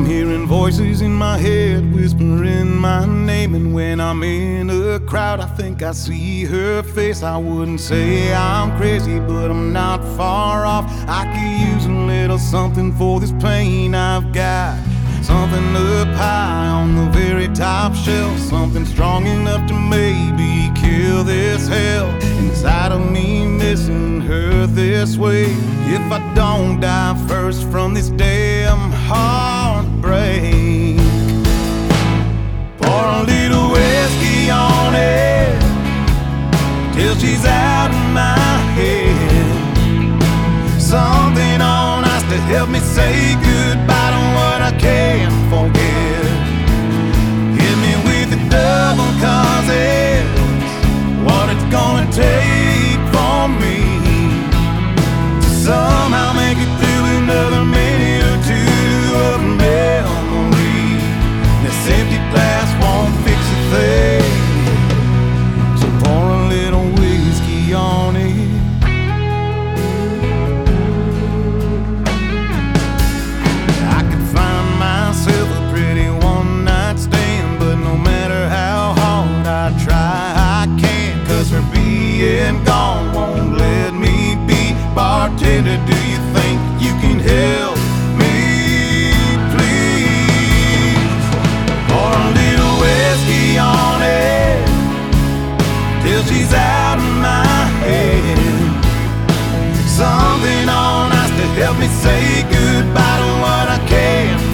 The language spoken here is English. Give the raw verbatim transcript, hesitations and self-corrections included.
I'm hearing voices in my head whispering my name, and when I'm in a crowd I think I see her face. I wouldn't say I'm crazy, but I'm not far off. I could use a little something for this pain I've got. Something up high on the very top shelf, something strong enough to maybe kill this hell inside of me, missing her this way. If I don't die first from this damn heartbreak, pour a little whiskey on it till she's out of my head. Something on ice to help me say goodbye to what I can't forget. Hit me with the double, cause it's what it's gonna take for me to somehow make it through another minute or two of memory. This empty glass won't fix a thing, so pour a little whiskey on it. And gone won't let me be. Bartender, do you think you can help me, please? Pour a little whiskey on it till she's out of my head. Something on ice to help me say goodbye to what I can't